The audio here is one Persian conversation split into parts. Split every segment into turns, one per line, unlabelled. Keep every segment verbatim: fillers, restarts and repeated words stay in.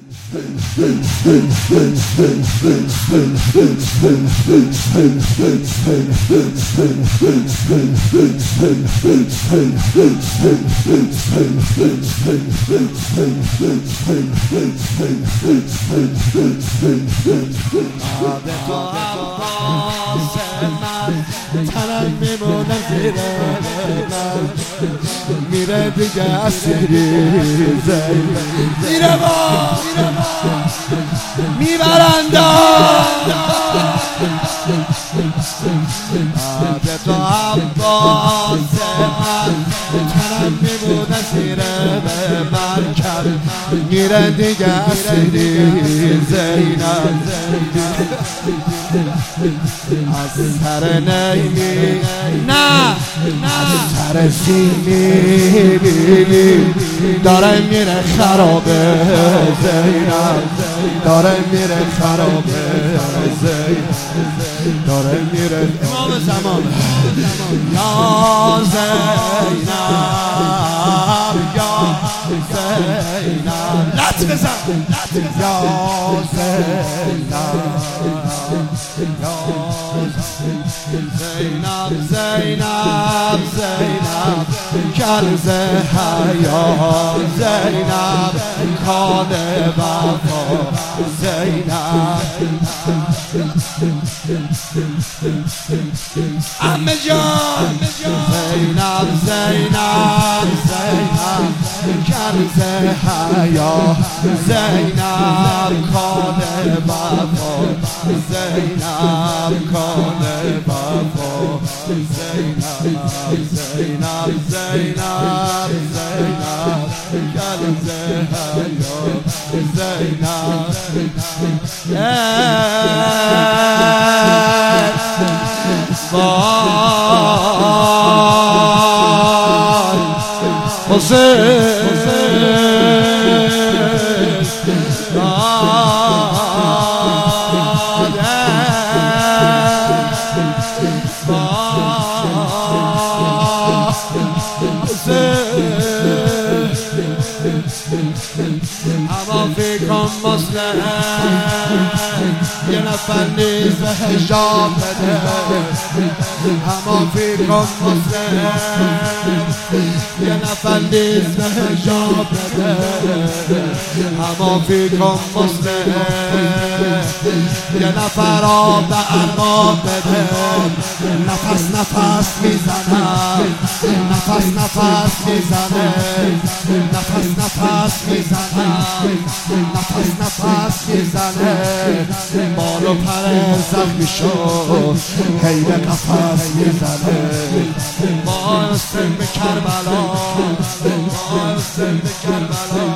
تنم میمونم زیر من میره دیگه اسیری زیر میره با میبرند آده تو عباس من تنم میمونم زیر من کم میره دیگه اسیری زینم از سر نیمی نه از سر سیمی بیلی داره میره خرابه زینب داره میره خرابه زینب داره میره امام زمان یا زینب یا زینب لط بزن یا زینب زینب زینب زینب کنز حیا زینب کان وفا زینب عمه جان زینب زینب زینب کنز حیا زینب کان وفا زینب کان وفا زینب زینب زینب زینب کنز حیا زینب وای حسین اما فکرم مسلم یه نفر نیز به حجاب بده اما فکرم مسلم یه نفر نیز به حجاب بده اما فکرم مسلم یه نفر را به ارباب بده نفس نفس میزنم نفس نفس میزنه نفس نفس میزنم نفس نفس میزنه بال و پر زخمی شد هی به قفص میزنه ما حسین به کربلا ما حسین به کربلا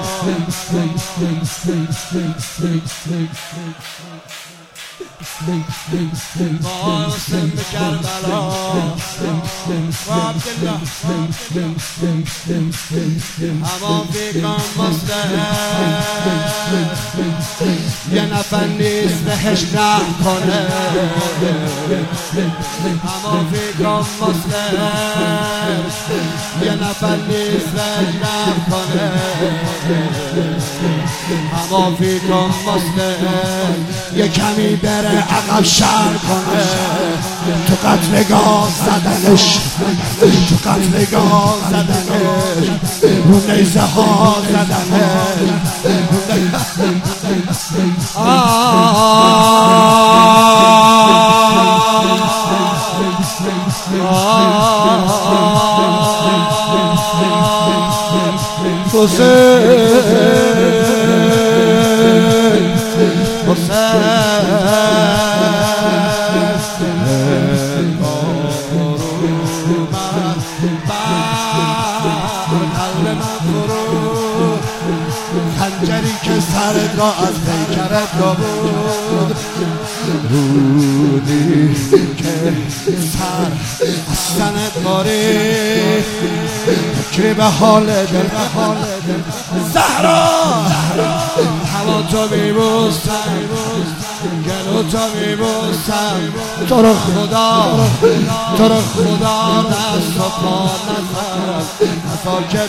ما حسین به کربلا و عبدالله اما فکرم مسلم یه نفر نیست بهش رحم کنه اما فکرم مسلم یه نفر نیست بهش رحم کنه اما فکرم مسلم یه کمی بره عقب شر کنه تو قتلگاه زدنش تو قتلگاه زدنش رو نیزه ها زدنش خنجری که سرت را از پیکرت را بود رودی که سر از سنت باری فکری به حال دل زهرا هوا تو میبوستن گلو تو میبوسم تو رو خدا تو رو خدا دست و پا نزن نزاکر